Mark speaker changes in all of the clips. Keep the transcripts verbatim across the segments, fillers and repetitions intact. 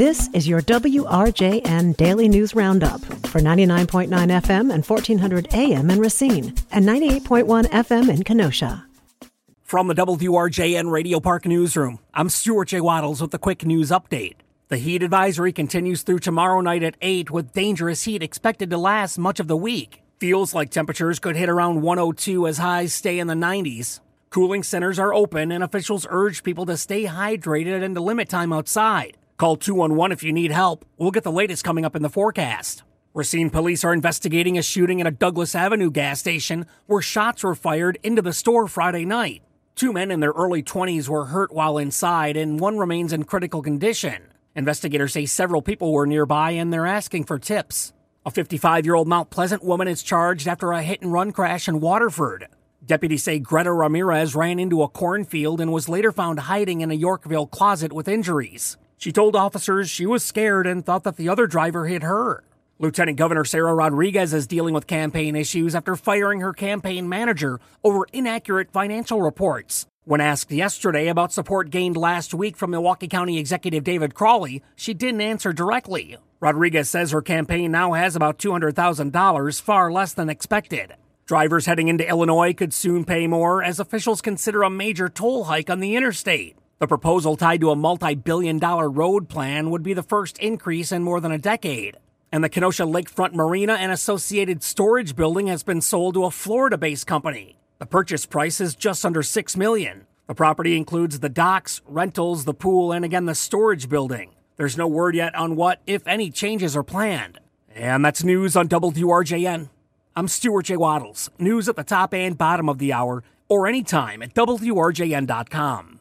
Speaker 1: This is your W R J N Daily News Roundup for ninety-nine point nine F M and fourteen hundred A M in Racine and ninety-eight point one F M in Kenosha.
Speaker 2: From the W R J N Radio Park Newsroom, I'm Stuart J. Waddles with the quick news update. The heat advisory continues through tomorrow night at eight, with dangerous heat expected to last much of the week. Feels like temperatures could hit around one oh two as highs stay in the nineties. Cooling centers are open, and officials urge people to stay hydrated and to limit time outside. Call two one one if you need help. We'll get the latest coming up in the forecast. Racine police are investigating a shooting at a Douglas Avenue gas station where shots were fired into the store Friday night. Two men in their early twenties were hurt while inside, and one remains in critical condition. Investigators say several people were nearby, and they're asking for tips. A fifty-five-year-old Mount Pleasant woman is charged after a hit-and-run crash in Waterford. Deputies say Greta Ramirez ran into a cornfield and was later found hiding in a Yorkville closet with injuries. She told officers she was scared and thought that the other driver hit her. Lieutenant Governor Sarah Rodriguez is dealing with campaign issues after firing her campaign manager over inaccurate financial reports. When asked yesterday about support gained last week from Milwaukee County Executive David Crawley, she didn't answer directly. Rodriguez says her campaign now has about two hundred thousand dollars, far less than expected. Drivers heading into Illinois could soon pay more as officials consider a major toll hike on the interstate. The proposal tied to a multi-billion dollar road plan would be the first increase in more than a decade. And the Kenosha Lakefront Marina and associated storage building has been sold to a Florida-based company. The purchase price is just under six million dollars. The property includes the docks, rentals, the pool, and again the storage building. There's no word yet on what, if any, changes are planned. And that's news on W R J N. I'm Stuart J. Waddles. News at the top and bottom of the hour, or anytime at W R J N dot com.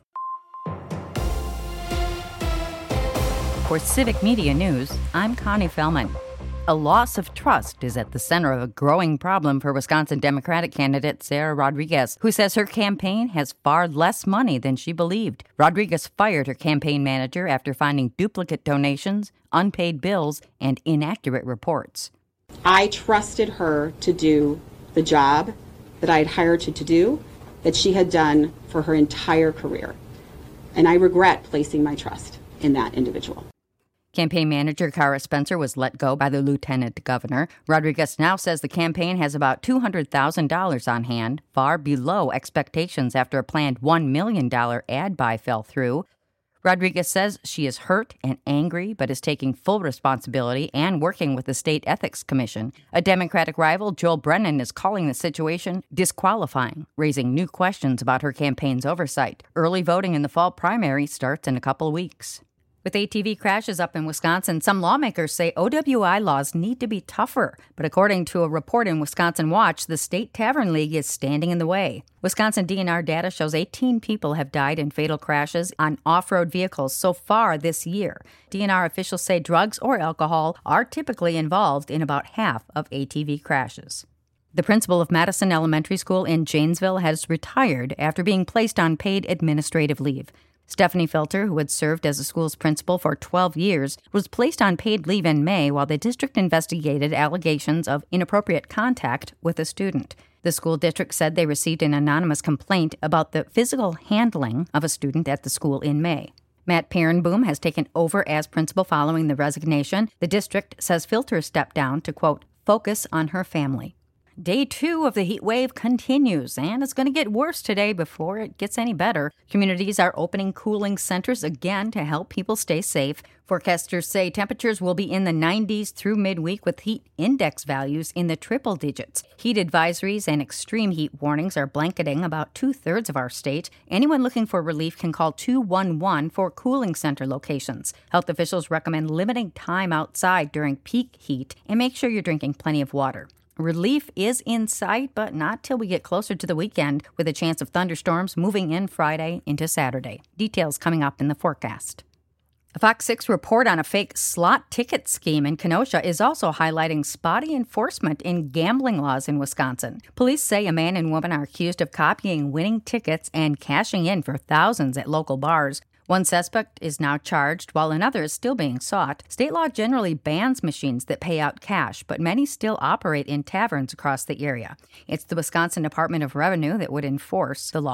Speaker 3: For Civic Media News, I'm Connie Fellman. A loss of trust is at the center of a growing problem for Wisconsin Democratic candidate Sarah Rodriguez, who says her campaign has far less money than she believed. Rodriguez fired her campaign manager after finding duplicate donations, unpaid bills, and inaccurate reports.
Speaker 4: I trusted her to do the job that I had hired her to do, that she had done for her entire career. And I regret placing my trust in that individual.
Speaker 3: Campaign manager Cara Spencer was let go by the lieutenant governor. Rodriguez now says the campaign has about two hundred thousand dollars on hand, far below expectations after a planned one million dollars ad buy fell through. Rodriguez says she is hurt and angry, but is taking full responsibility and working with the State Ethics Commission. A Democratic rival, Joel Brennan, is calling the situation disqualifying, raising new questions about her campaign's oversight. Early voting in the fall primary starts in a couple weeks. With A T V crashes up in Wisconsin, some lawmakers say O W I laws need to be tougher. But according to a report in Wisconsin Watch, the State Tavern League is standing in the way. Wisconsin D N R data shows eighteen people have died in fatal crashes on off-road vehicles so far this year. D N R officials say drugs or alcohol are typically involved in about half of A T V crashes. The principal of Madison Elementary School in Janesville has retired after being placed on paid administrative leave. Stephanie Felter, who had served as the school's principal for twelve years, was placed on paid leave in May while the district investigated allegations of inappropriate contact with a student. The school district said they received an anonymous complaint about the physical handling of a student at the school in May. Matt Perenboom has taken over as principal following the resignation. The district says Felter stepped down to, quote, focus on her family. Day two of the heat wave continues, and it's going to get worse today before it gets any better. Communities are opening cooling centers again to help people stay safe. Forecasters say temperatures will be in the nineties through midweek with heat index values in the triple digits. Heat advisories and extreme heat warnings are blanketing about two-thirds of our state. Anyone looking for relief can call two one one for cooling center locations. Health officials recommend limiting time outside during peak heat and make sure you're drinking plenty of water. Relief is in sight, but not till we get closer to the weekend, with a chance of thunderstorms moving in Friday into Saturday. Details coming up in the forecast. A Fox six report on a fake slot ticket scheme in Kenosha is also highlighting spotty enforcement in gambling laws in Wisconsin. Police say a man and woman are accused of copying winning tickets and cashing in for thousands at local bars. One suspect is now charged, while another is still being sought. State law generally bans machines that pay out cash, but many still operate in taverns across the area. It's the Wisconsin Department of Revenue that would enforce the law. A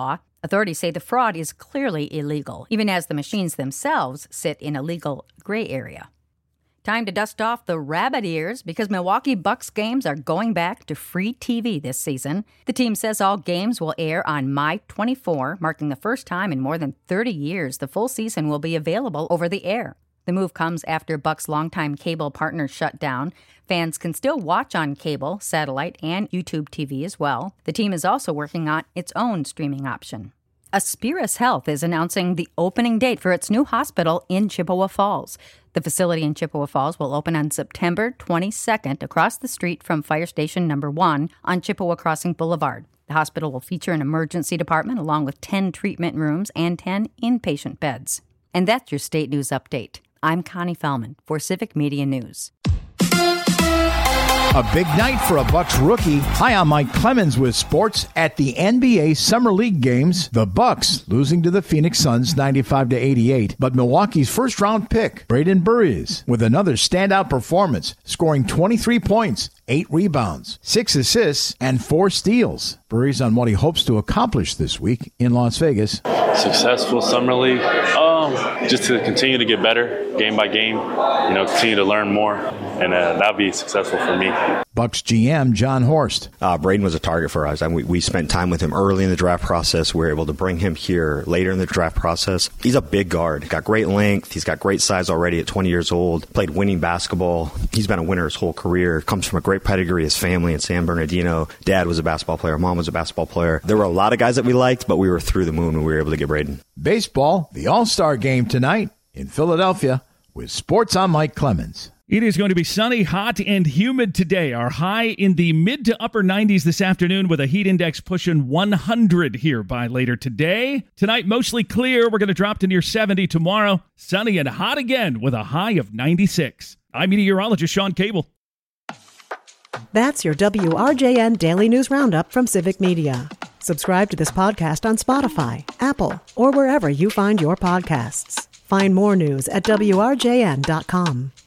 Speaker 3: Authorities say the fraud is clearly illegal, even as the machines themselves sit in a legal gray area. Time to dust off the rabbit ears because Milwaukee Bucks games are going back to free T V this season. The team says all games will air on My twenty-four, marking the first time in more than thirty years the full season will be available over the air. The move comes after Bucks' longtime cable partners shut down. Fans can still watch on cable, satellite, and YouTube T V as well. The team is also working on its own streaming option. Aspirus Health is announcing the opening date for its new hospital in Chippewa Falls. The facility in Chippewa Falls will open on September twenty-second across the street from Fire Station Number one on Chippewa Crossing Boulevard. The hospital will feature an emergency department along with ten treatment rooms and ten inpatient beds. And that's your state news update. I'm Connie Fellman for Civic Media News.
Speaker 5: A big night for a Bucks rookie. Hi, I'm Mike Clemens with sports. At the N B A Summer League games, the Bucks losing to the Phoenix Suns ninety-five to eighty-eight. But Milwaukee's first-round pick, Braden Burries, with another standout performance, scoring twenty-three points, eight rebounds, six assists, and four steals. Burries on what he hopes to accomplish this week in Las Vegas.
Speaker 6: Successful Summer League. Um, just to continue to get better, game by game. You know, continue to learn more, and uh, that'll be successful for me.
Speaker 5: Bucks G M John Horst.
Speaker 7: Uh, Braden was a target for us. I mean, we, we spent time with him early in the draft process. We were able to bring him here later in the draft process. He's a big guard. Got great length. He's got great size already at twenty years old. Played winning basketball. He's been a winner his whole career. Comes from a great pedigree. His family in San Bernardino. Dad was a basketball player. Mom was a basketball player. There were a lot of guys that we liked, but we were through the moon when we were able to get Braden.
Speaker 5: Baseball, the All-Star game tonight in Philadelphia with Sports. I'm Mike Clemens.
Speaker 8: It is going to be sunny, hot, and humid today. Our high in the mid to upper nineties this afternoon with a heat index pushing one hundred here by later today. Tonight, mostly clear. We're going to drop to near seventy tomorrow. Sunny and hot again with a high of ninety-six. I'm meteorologist Sean Cable.
Speaker 1: That's your W R J N Daily News Roundup from Civic Media. Subscribe to this podcast on Spotify, Apple, or wherever you find your podcasts. Find more news at W R J N dot com.